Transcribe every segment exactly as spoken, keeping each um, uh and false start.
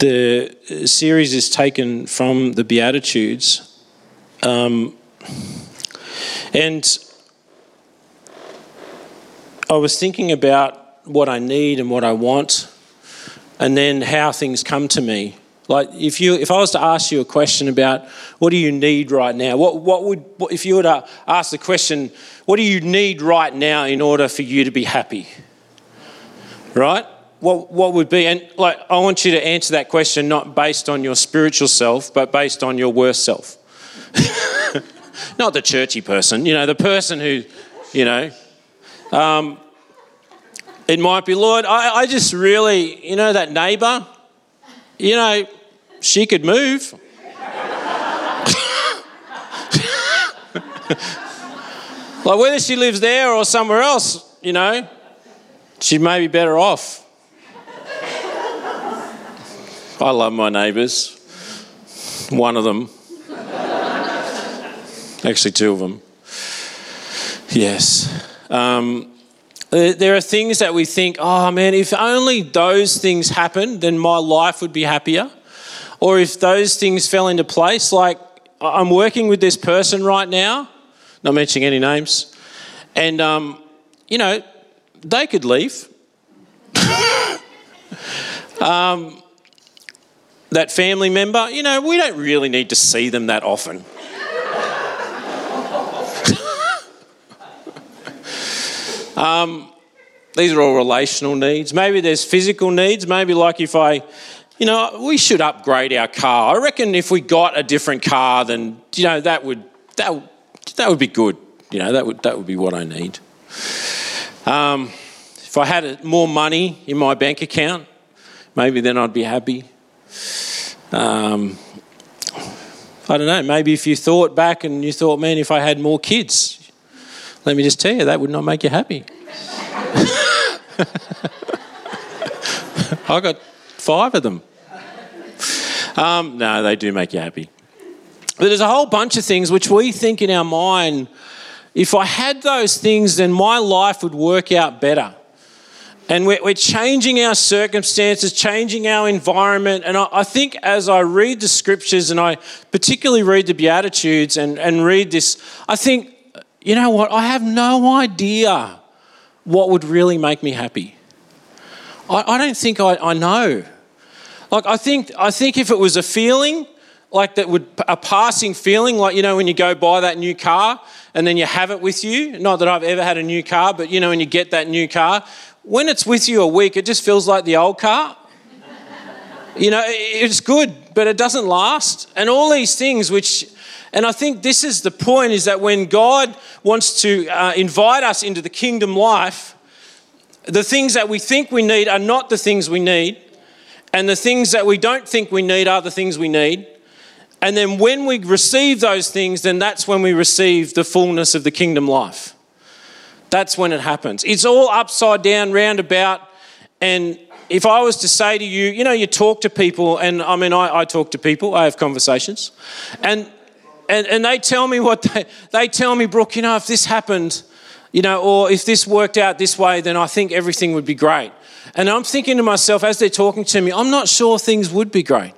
The series is taken from the Beatitudes. Um, and I was thinking about what I need and what I want, and then how things come to me. Like if you, if I was to ask you a question about what do you need right now, what what would what, if you were to ask the question, what do you need right now in order for you to be happy? Right? What what would be, and like I want you to answer that question not based on your spiritual self, but based on your worst self. Not the churchy person, you know, the person who, you know, um, it might be, Lord, I, I just really, you know, that neighbour, you know, she could move. Like whether she lives there or somewhere else, you know, she may be better off. I love my neighbours. One of them. Actually, two of them. Yes. Um, there are things that we think, oh man, if only those things happened, then my life would be happier. Or if those things fell into place, like I'm working with this person right now, not mentioning any names, and, um, you know, they could leave. um, that family member, you know, we don't really need to see them that often. um, these are all relational needs. Maybe there's physical needs. Maybe like if I, you know, we should upgrade our car. I reckon if we got a different car, then, you know, that would, that would, that would be good. You know, that would, that would be what I need. Um, if I had more money in my bank account, maybe then I'd be happy. Um, I don't know, maybe if you thought back and you thought, man, if I had more kids, let me just tell you, that would not make you happy. I got five of them. Um, no, they do make you happy. But there's a whole bunch of things which we think in our mind, if I had those things, then my life would work out better. And we're, we're changing our circumstances, changing our environment. And I, I think as I read the scriptures, and I particularly read the Beatitudes and, and read this, I think, you know what, I have no idea what would really make me happy. I, I don't think I, I know. Like I think, I think if it was a feeling, like that would, a passing feeling, like, you know, when you go buy that new car and then you have it with you, not that I've ever had a new car, but you know, when you get that new car, when it's with you a week, it just feels like the old car. You know, it's good, but it doesn't last. And all these things which, and I think this is the point, is that when God wants to uh, invite us into the kingdom life, the things that we think we need are not the things we need. And the things that we don't think we need are the things we need. And then when we receive those things, then that's when we receive the fullness of the kingdom life. That's when it happens. It's all upside down, roundabout. And if I was to say to you, you know, you talk to people, and I mean, I, I talk to people, I have conversations, and and and they tell me what they, they tell me, Brooke, you know, if this happened, you know, or if this worked out this way, then I think everything would be great. And I'm thinking to myself, as they're talking to me, I'm not sure things would be great.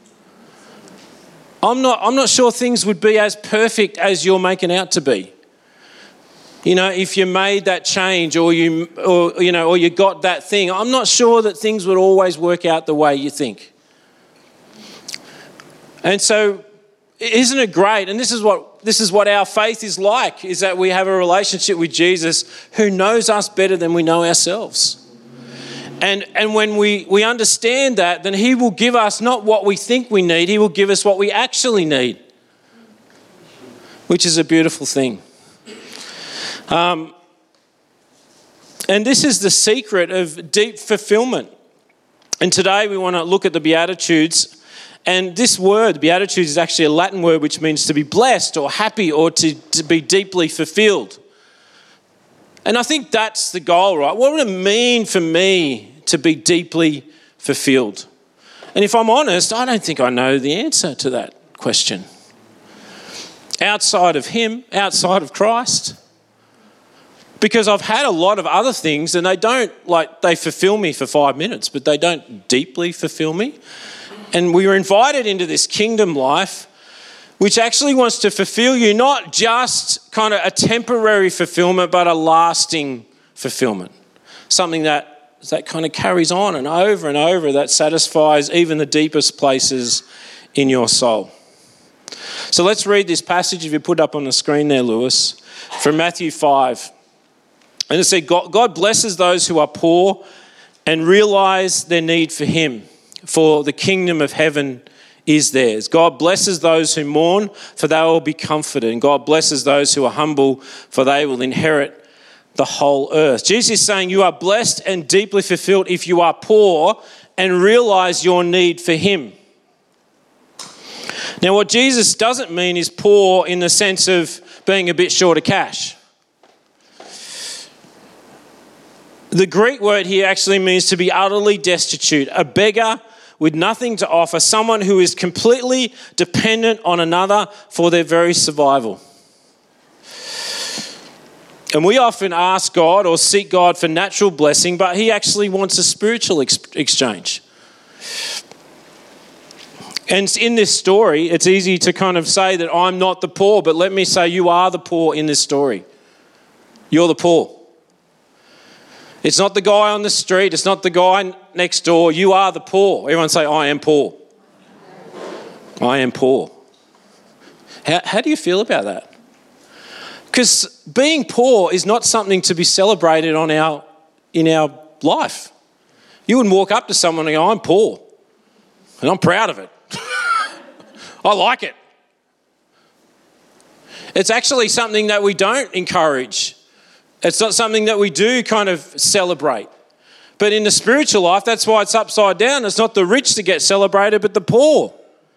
I'm not, I'm not sure things would be as perfect as you're making out to be. You know, if you made that change or you, or, you know, or you got that thing, I'm not sure that things would always work out the way you think. And so, isn't it great? And this is what this is what our faith is like: is that we have a relationship with Jesus who knows us better than we know ourselves. And and when we we understand that, then He will give us not what we think we need; He will give us what we actually need, which is a beautiful thing. Um, and this is the secret of deep fulfillment. And today we want to look at the Beatitudes. And this word, Beatitudes, is actually a Latin word which means to be blessed or happy or to, to be deeply fulfilled. And I think that's the goal, right? What would it mean for me to be deeply fulfilled? And if I'm honest, I don't think I know the answer to that question. Outside of Him, outside of Christ. Because I've had a lot of other things and they don't, like, they fulfill me for five minutes, but they don't deeply fulfill me. And we were invited into this kingdom life, which actually wants to fulfill you, not just kind of a temporary fulfillment, but a lasting fulfillment. Something that, that kind of carries on and over and over, that satisfies even the deepest places in your soul. So let's read this passage, if you put up on the screen there, Lewis, from Matthew five. And it said, God, God blesses those who are poor and realise their need for him, for the kingdom of heaven is theirs. God blesses those who mourn, for they will be comforted. And God blesses those who are humble, for they will inherit the whole earth. Jesus is saying you are blessed and deeply fulfilled if you are poor and realise your need for him. Now, what Jesus doesn't mean is poor in the sense of being a bit short of cash. The Greek word here actually means to be utterly destitute, a beggar with nothing to offer, someone who is completely dependent on another for their very survival. And we often ask God or seek God for natural blessing, but he actually wants a spiritual ex- exchange. And in this story, it's easy to kind of say that I'm not the poor, but let me say you are the poor in this story. You're the poor. It's not the guy on the street. It's not the guy next door. You are the poor. Everyone say, I am poor. I am poor. How, how do you feel about that? Because being poor is not something to be celebrated on our in our life. You wouldn't walk up to someone and go, I'm poor. And I'm proud of it. I like it. It's actually something that we don't encourage. It's not something that we do kind of celebrate. But in the spiritual life, that's why it's upside down. It's not the rich that get celebrated, but the poor.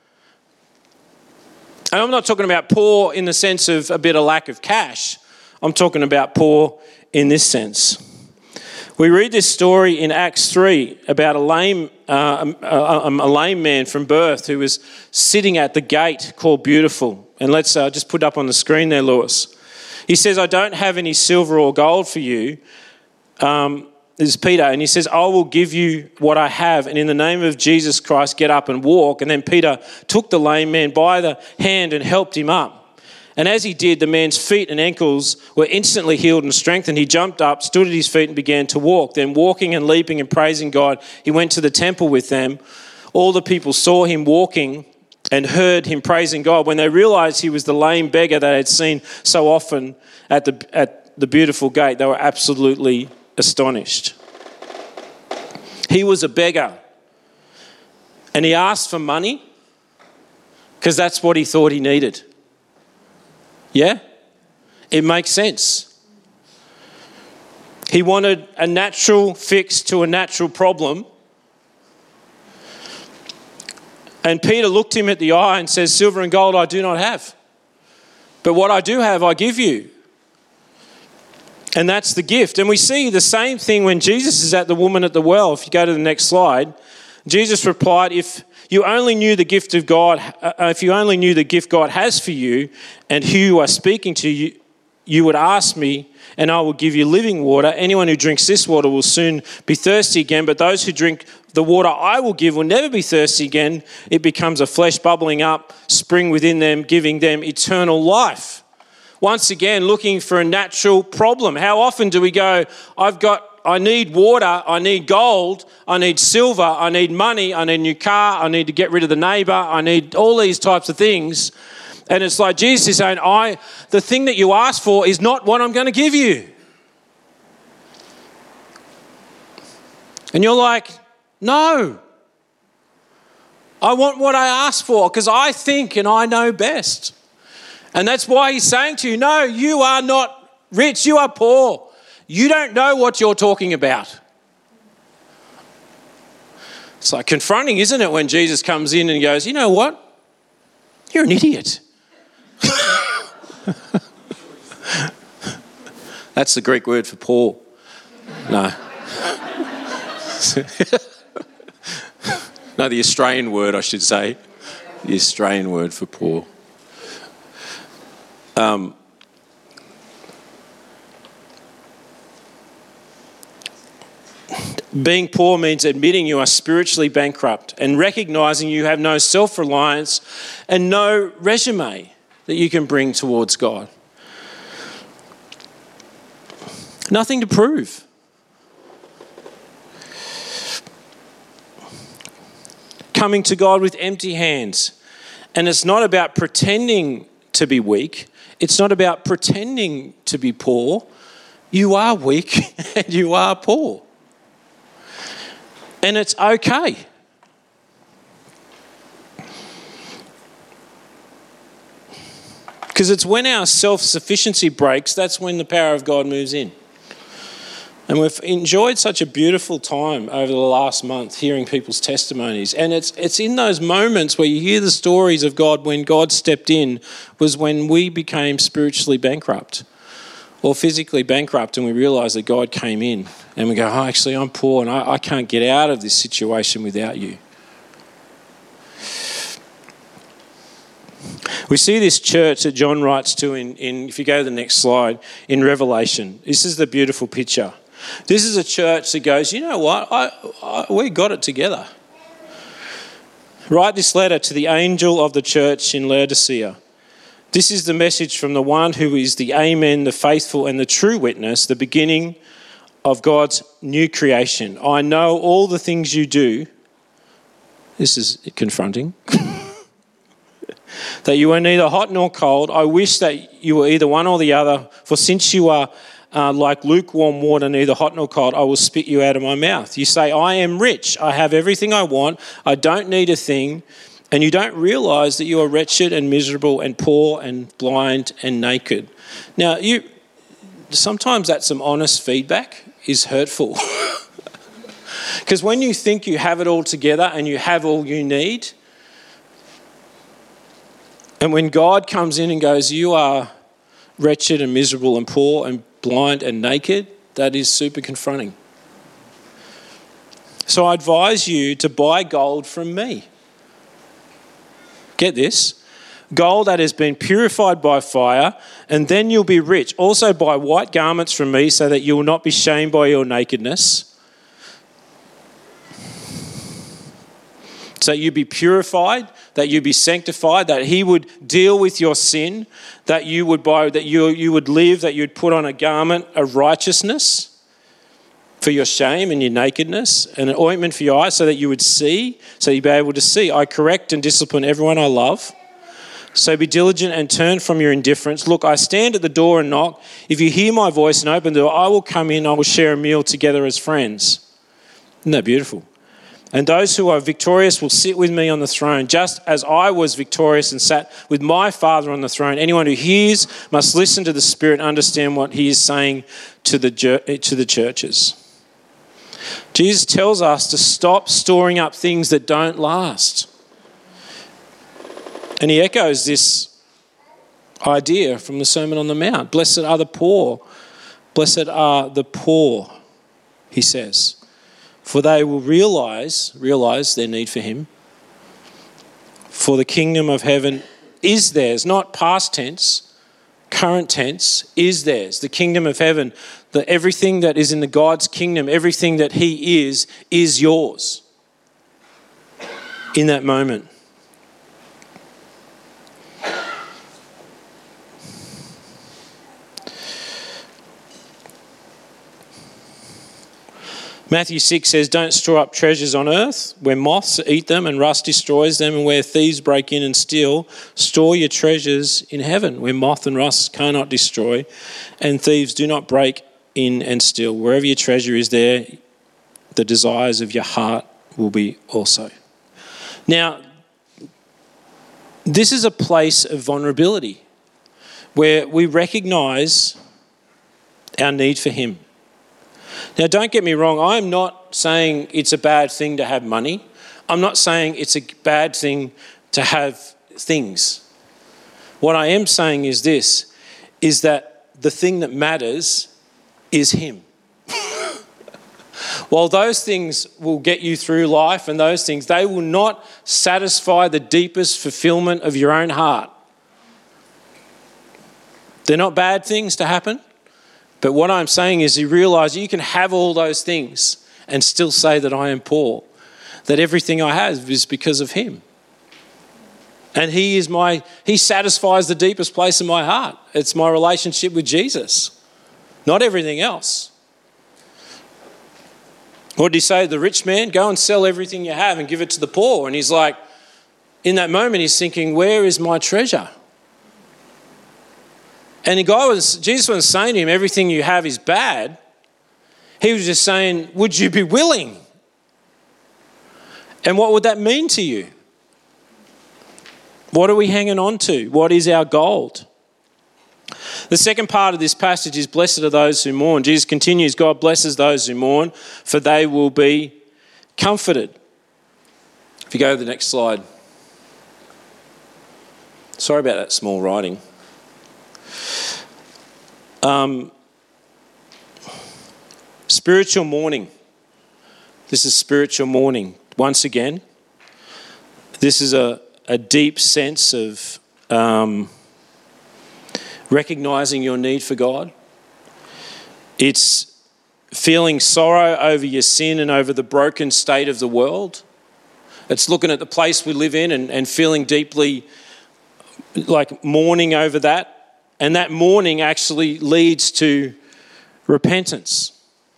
And I'm not talking about poor in the sense of a bit of lack of cash. I'm talking about poor in this sense. We read this story in Acts three about a lame, uh, a, a, a lame man from birth who was sitting at the gate called Beautiful. And let's uh, just put up on the screen there, Lewis. He says, I don't have any silver or gold for you. Um, this is Peter. And he says, I will give you what I have. And in the name of Jesus Christ, get up and walk. And then Peter took the lame man by the hand and helped him up. And as he did, the man's feet and ankles were instantly healed and strengthened. He jumped up, stood at his feet and began to walk. Then walking and leaping and praising God, he went to the temple with them. All the people saw him walking and heard him praising God. When they realised he was the lame beggar they had seen so often at the, at the Beautiful gate, they were absolutely astonished. He was a beggar. And he asked for money because that's what he thought he needed. Yeah? It makes sense. He wanted a natural fix to a natural problem. And Peter looked him at the eye and says, silver and gold I do not have. But what I do have, I give you. And that's the gift. And we see the same thing when Jesus is at the woman at the well. If you go to the next slide, Jesus replied, if you only knew the gift of God, uh, if you only knew the gift God has for you and who you are speaking to, you, you would ask me and I will give you living water. Anyone who drinks this water will soon be thirsty again, but those who drink the water I will give will never be thirsty again. It becomes a flesh bubbling up, spring within them, giving them eternal life. Once again, looking for a natural problem. How often do we go, I've got, I need water, I need gold, I need silver, I need money, I need a new car, I need to get rid of the neighbour, I need all these types of things. And it's like Jesus is saying, I, the thing that you ask for is not what I'm going to give you. And you're like, no. I want what I asked for because I think and I know best. And that's why he's saying to you, no, you are not rich, you are poor. You don't know what you're talking about. It's like confronting, isn't it, when Jesus comes in and goes, you know what? You're an idiot. That's the Greek word for poor. No. No, the Australian word, I should say. The Australian word for poor. Um, Being poor means admitting you are spiritually bankrupt and recognizing you have no self-reliance and no resume that you can bring towards God. Nothing to prove. Coming to God with empty hands. And it's not about pretending to be weak. It's not about pretending to be poor. You are weak and you are poor. And it's okay. Because it's when our self-sufficiency breaks, that's when the power of God moves in. And we've enjoyed such a beautiful time over the last month hearing people's testimonies. And it's it's in those moments where you hear the stories of God when God stepped in was when we became spiritually bankrupt or physically bankrupt, and we realise that God came in and we go, oh, actually, I'm poor and I, I can't get out of this situation without you. We see this church that John writes to in, in, if you go to the next slide, in Revelation. This is the beautiful picture. This is a church that goes, you know what, I, I, we got it together. Write this letter to the angel of the church in Laodicea. This is the message from the one who is the Amen, the faithful and the true witness, the beginning of God's new creation. I know all the things you do. This is confronting. That you are neither hot nor cold. I wish that you were either one or the other. For since you are uh, like lukewarm water, neither hot nor cold, I will spit you out of my mouth. You say, I am rich. I have everything I want. I don't need a thing. And you don't realise that you are wretched and miserable and poor and blind and naked. Now, you sometimes that some honest feedback is hurtful. Because when you think you have it all together and you have all you need, and when God comes in and goes, you are wretched and miserable and poor and blind and naked, that is super confronting. So I advise you to buy gold from me. Get this, gold that has been purified by fire, and then you'll be rich. Also buy white garments from me so that you will not be shamed by your nakedness. So you be purified, that you be sanctified, that he would deal with your sin, that you would buy, that you, you would live, that you'd put on a garment of righteousness for your shame and your nakedness, and an ointment for your eyes so that you would see, so you'd be able to see. I correct and discipline everyone I love. So be diligent and turn from your indifference. Look, I stand at the door and knock. If you hear my voice and open the door, I will come in, I will share a meal together as friends. Isn't that beautiful? And those who are victorious will sit with me on the throne, just as I was victorious and sat with my Father on the throne. Anyone who hears must listen to the Spirit and understand what he is saying to the to the churches. Jesus tells us to stop storing up things that don't last. And he echoes this idea from the Sermon on the Mount. Blessed are the poor. Blessed are the poor, he says. For they will realise, realise their need for him. For the kingdom of heaven is theirs, not past tense, current tense, is theirs. The kingdom of heaven, that everything that is in the God's kingdom, everything that he is, is yours in that moment. Matthew six says, don't store up treasures on earth where moths eat them and rust destroys them and where thieves break in and steal. Store your treasures in heaven where moth and rust cannot destroy and thieves do not break in and steal. Wherever your treasure is, there the desires of your heart will be also. Now, this is a place of vulnerability where we recognise our need for him. Now, don't get me wrong. I'm not saying it's a bad thing to have money. I'm not saying it's a bad thing to have things. What I am saying is this, is that the thing that matters is him. While those things will get you through life and those things, they will not satisfy the deepest fulfillment of your own heart. They're not bad things to happen. But what I'm saying is you realise you can have all those things and still say that I am poor, that everything I have is because of him. And he is my, he satisfies the deepest place in my heart. It's my relationship with Jesus, not everything else. What did he say to the rich man? Go and sell everything you have and give it to the poor. And he's like, in that moment, he's thinking, where is my treasure? And the guy was, Jesus wasn't saying to him, everything you have is bad. He was just saying, would you be willing? And what would that mean to you? What are we hanging on to? What is our gold? The second part of this passage is blessed are those who mourn. Jesus continues, God blesses those who mourn, for they will be comforted. If you go to the next slide. Sorry about that small writing. Um, spiritual mourning. This is spiritual mourning. Once again, this is a, a deep sense of um, recognising your need for God. It's feeling sorrow over your sin and over the broken state of the world. It's looking at the place we live in and, and feeling deeply like mourning over that. And that mourning actually leads to repentance.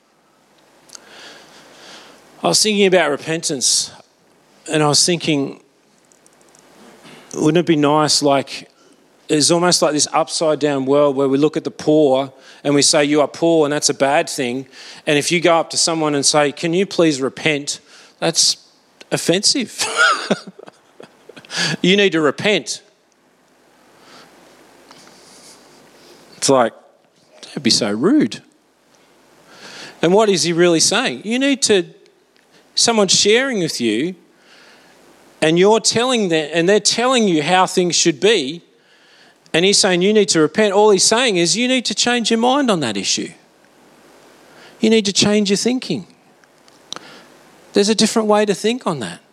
I was thinking about repentance and I was thinking, wouldn't it be nice, like, it's almost like this upside down world where we look at the poor and we say, you are poor and that's a bad thing. And if you go up to someone and say, can you please repent? That's offensive. You need to repent. It's like, don't be so rude. And what is he really saying? You need to, someone's sharing with you and you're telling them, and they're telling you how things should be, and he's saying you need to repent. All he's saying is you need to change your mind on that issue. You need to change your thinking. There's a different way to think on that.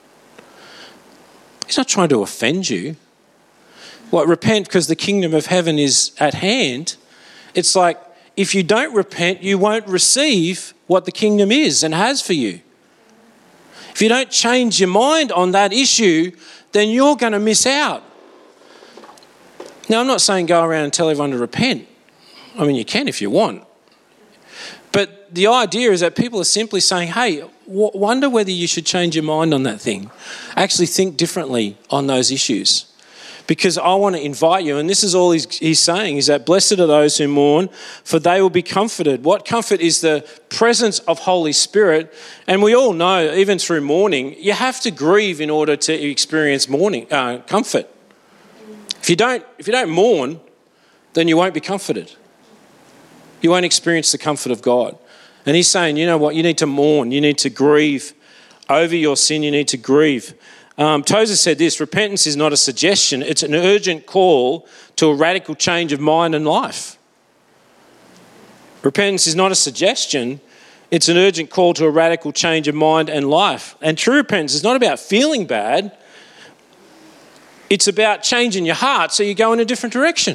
He's not trying to offend you. What, repent because the kingdom of heaven is at hand. It's like, if you don't repent, you won't receive what the kingdom is and has for you. If you don't change your mind on that issue, then you're going to miss out. Now, I'm not saying go around and tell everyone to repent. I mean, you can if you want. But the idea is that people are simply saying, hey, w- wonder whether you should change your mind on that thing. Actually think differently on those issues. Because I want to invite you, and this is all he's, he's saying, is that blessed are those who mourn, for they will be comforted. What comfort is the presence of Holy Spirit? And we all know, even through mourning, you have to grieve in order to experience mourning, uh, comfort. If you don't, if you don't mourn, then you won't be comforted. You won't experience the comfort of God. And he's saying, you know what, you need to mourn, you need to grieve over your sin, you need to grieve. Um, Tozer said this, repentance is not a suggestion, it's an urgent call to a radical change of mind and life. Repentance is not a suggestion, it's an urgent call to a radical change of mind and life. And true repentance is not about feeling bad, it's about changing your heart so you go in a different direction.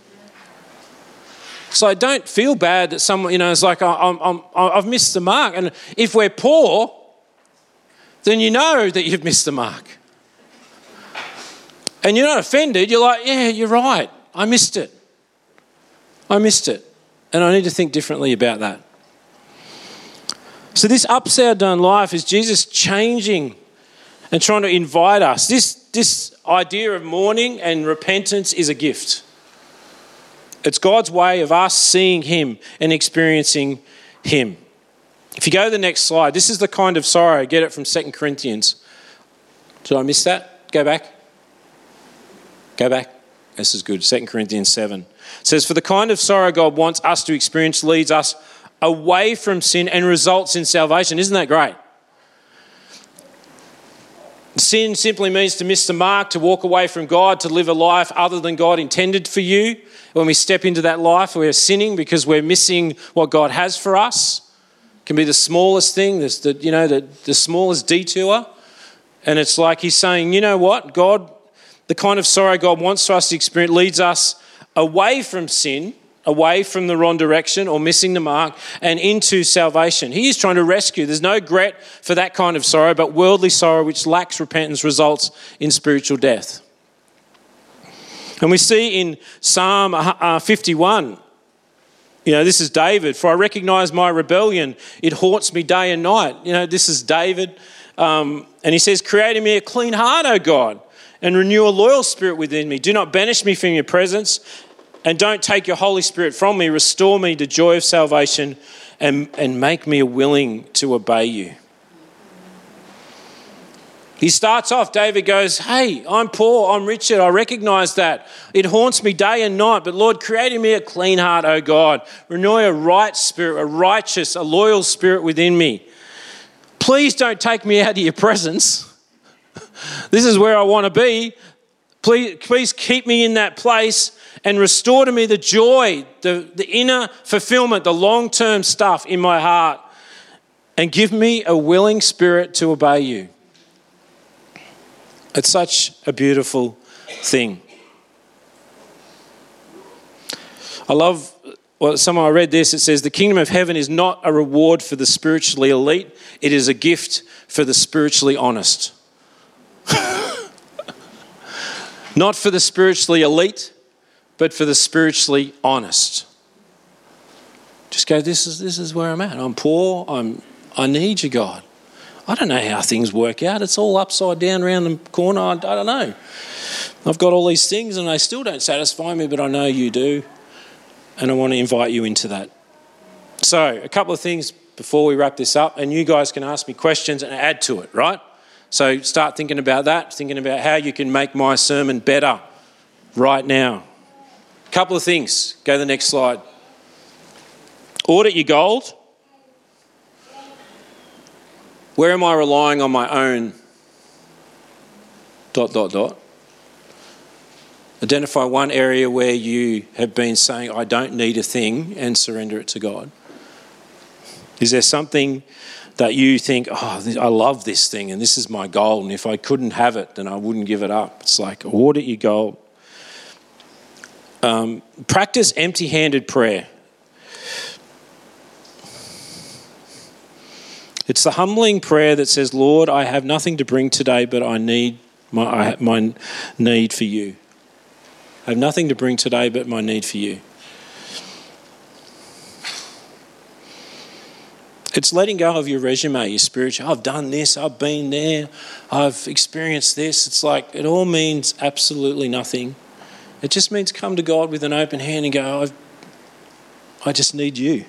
So don't feel bad that someone, you know, is like, I'm, I'm, I've missed the mark. And if we're poor, then you know that you've missed the mark. And you're not offended. You're like, yeah, you're right. I missed it. I missed it. And I need to think differently about that. So this upside down life is Jesus changing and trying to invite us. This, this idea of mourning and repentance is a gift. It's God's way of us seeing him and experiencing him. If you go to the next slide, this is the kind of sorrow. Get it from Second Corinthians. Did I miss that? Go back. Go back. This is good. Second Corinthians seven. It says, for the kind of sorrow God wants us to experience leads us away from sin and results in salvation. Isn't that great? Sin simply means to miss the mark, to walk away from God, to live a life other than God intended for you. When we step into that life, we're sinning because we're missing what God has for us. It can be the smallest thing, the, the, you know, the, the smallest detour. And it's like he's saying, you know what? God, the kind of sorrow God wants us to experience leads us away from sin, away from the wrong direction or missing the mark and into salvation. He is trying to rescue. There's no regret for that kind of sorrow, but worldly sorrow which lacks repentance results in spiritual death. And we see in Psalm fifty-one, you know, this is David, for I recognise my rebellion. It haunts me day and night. You know, this is David. Um, and he says, create in me a clean heart, O God, and renew a loyal spirit within me. Do not banish me from your presence, and don't take your Holy Spirit from me. Restore me to joy of salvation and, and make me willing to obey you. He starts off, David goes, hey, I'm poor, I'm Richard, I recognise that. It haunts me day and night, but Lord, create in me a clean heart, O God. Renew a right spirit, a righteous, a loyal spirit within me. Please don't take me out of your presence. This is where I want to be. Please, please keep me in that place and restore to me the joy, the, the inner fulfillment, the long-term stuff in my heart, and give me a willing spirit to obey you. It's such a beautiful thing. I love, well, someone I read this, it says, the kingdom of heaven is not a reward for the spiritually elite, it is a gift for the spiritually honest. Not for the spiritually elite, but for the spiritually honest. Just go, this is this is where I'm at. I'm poor, I'm I need you, God. I don't know how things work out. It's all upside down around the corner. I, I don't know. I've got all these things and they still don't satisfy me, but I know you do. And I want to invite you into that. So a couple of things before we wrap this up, and you guys can ask me questions and add to it, right? So start thinking about that, thinking about how you can make my sermon better right now. A couple of things. Go to the next slide. Audit your gold. Where am I relying on my own dot, dot, dot? Identify one area where you have been saying, I don't need a thing, and surrender it to God. Is there something that you think, oh, I love this thing and this is my goal, and if I couldn't have it, then I wouldn't give it up? It's like, audit your goal. Um, practice empty-handed prayer. It's the humbling prayer that says, Lord, I have nothing to bring today, but I need my, I, my need for you. I have nothing to bring today, but my need for you. It's letting go of your resume, your spiritual. I've done this, I've been there, I've experienced this. It's like it all means absolutely nothing. It just means come to God with an open hand and go, I've, I just need you.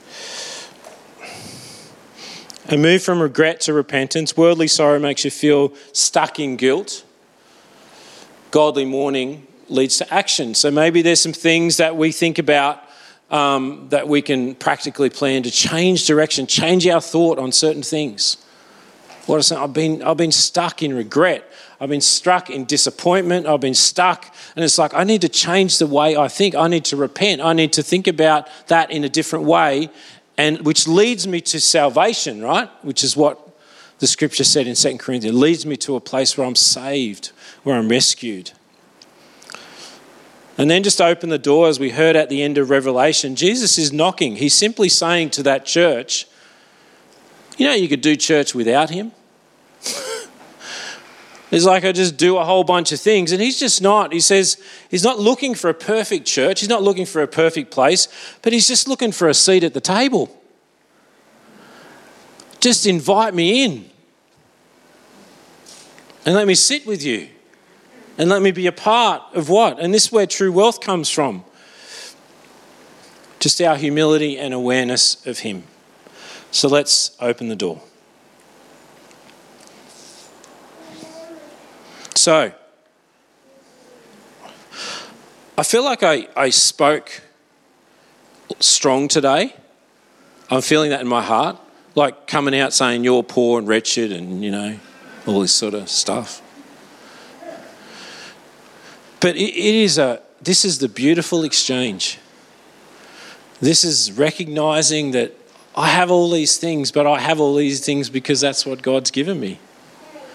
And move from regret to repentance. Worldly sorrow makes you feel stuck in guilt. Godly mourning leads to action. So maybe there's some things that we think about um, that we can practically plan to change direction, change our thought on certain things. What I say, I've been I've been stuck in regret. I've been stuck in disappointment. I've been stuck, and it's like I need to change the way I think. I need to repent. I need to think about that in a different way. And which leads me to salvation, right? Which is what the scripture said in Second Corinthians. It leads me to a place where I'm saved, where I'm rescued. And then just open the door, as we heard at the end of Revelation. Jesus is knocking. He's simply saying to that church, you know, you could do church without him. It's like I just do a whole bunch of things. And he's just not. He says he's not looking for a perfect church. He's not looking for a perfect place. But he's just looking for a seat at the table. Just invite me in. And let me sit with you. And let me be a part of what? And this is where true wealth comes from. Just our humility and awareness of him. So let's open the door. So, I feel like I, I spoke strong today. I'm feeling that in my heart. Like coming out saying you're poor and wretched and, you know, all this sort of stuff. But it, it is a, this is the beautiful exchange. This is recognising that I have all these things, but I have all these things because that's what God's given me.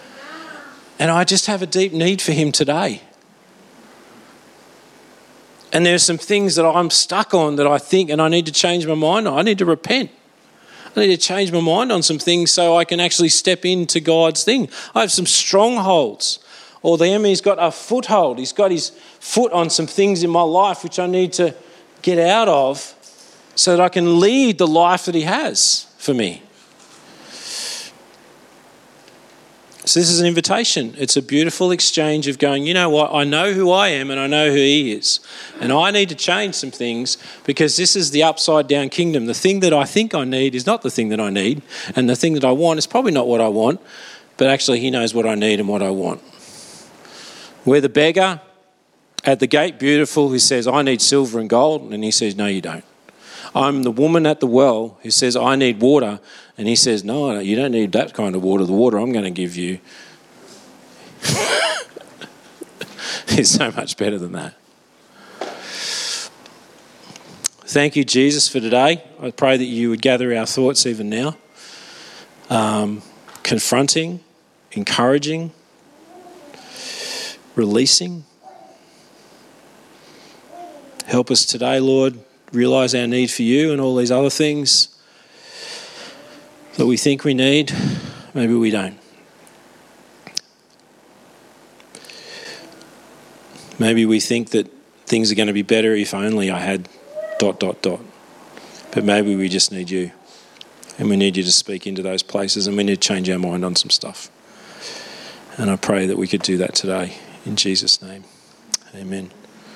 And I just have a deep need for him today. And there's some things that I'm stuck on that I think, and I need to change my mind on. I need to repent. I need to change my mind on some things so I can actually step into God's thing. I have some strongholds, or the enemy's got a foothold. He's got his foot on some things in my life which I need to get out of so that I can lead the life that he has for me. So this is an invitation. It's a beautiful exchange of going, you know what, I know who I am and I know who he is. And I need to change some things because this is the upside down kingdom. The thing that I think I need is not the thing that I need. And the thing that I want is probably not what I want. But actually he knows what I need and what I want. We're the beggar at the gate, beautiful, who says, I need silver and gold. And he says, no, you don't. I'm the woman at the well who says, I need water. And he says, no, you don't need that kind of water. The water I'm going to give you is so much better than that. Thank you, Jesus, for today. I pray that you would gather our thoughts even now. Um, confronting, encouraging, releasing. Help us today, Lord, realise our need for you and all these other things that we think we need. Maybe we don't. Maybe we think that things are going to be better if only I had dot, dot, dot. But maybe we just need you. And we need you to speak into those places, and we need to change our mind on some stuff. And I pray that we could do that today. In Jesus' name, amen.